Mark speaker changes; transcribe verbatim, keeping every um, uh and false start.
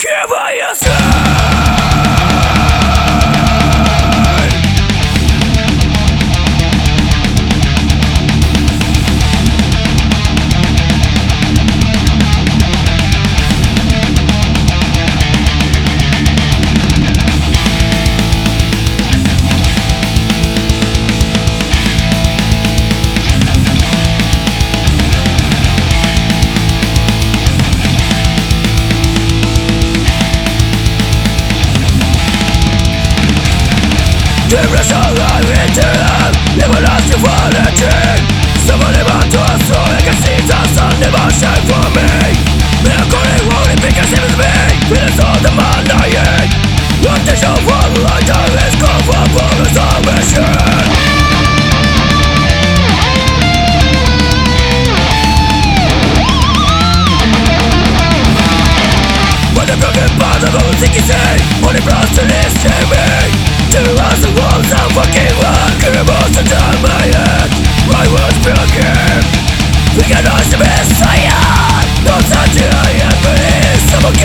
Speaker 1: Depression and return, everlasting vanity. Someone about to so I can see the sun never shine for me. Melancholy won't because it was me. Feelings of the man dying. Not the show for light, is gone for full salvation. But the broken parts of all things you say, only brought to this to me. Two hours of walls of fucking one. Cannibals to turn my head. I was broken. We can ask the Messiah. Not such a I am, but it's someone